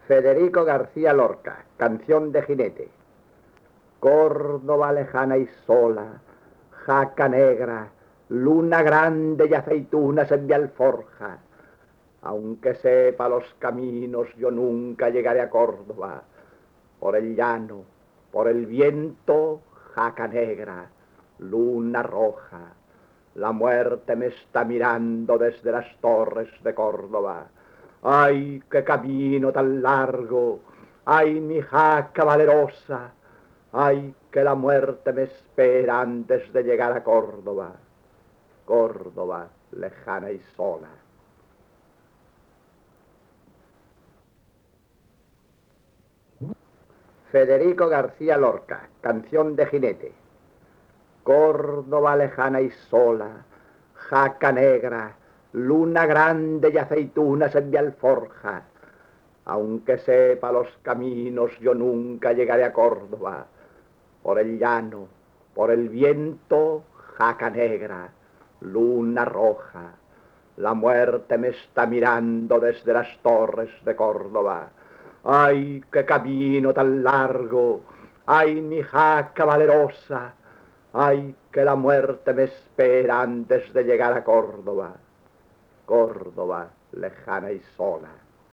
Federico García Lorca, canción de jinete. Córdoba lejana y sola, jaca negra, luna grande y aceitunas en mi alforja. Aunque sepa los caminos, yo nunca llegaré a Córdoba. Por el llano, por el viento, jaca negra, luna roja. La muerte me está mirando desde las torres de Córdoba. ¡Ay, qué camino tan largo! ¡Ay, mi jaca valerosa! ¡Ay, que la muerte me espera antes de llegar a Córdoba! Córdoba, lejana y sola. Federico García Lorca, canción de jinete. Córdoba lejana y sola, jaca negra, luna grande y aceitunas en mi alforja. Aunque sepa los caminos, yo nunca llegaré a Córdoba. Por el llano, por el viento, jaca negra, luna roja. La muerte me está mirando desde las torres de Córdoba. ¡Ay, qué camino tan largo! ¡Ay, mi jaca valerosa! ¡Ay, que la muerte me espera antes de llegar a Córdoba! Córdoba, lejana y sola.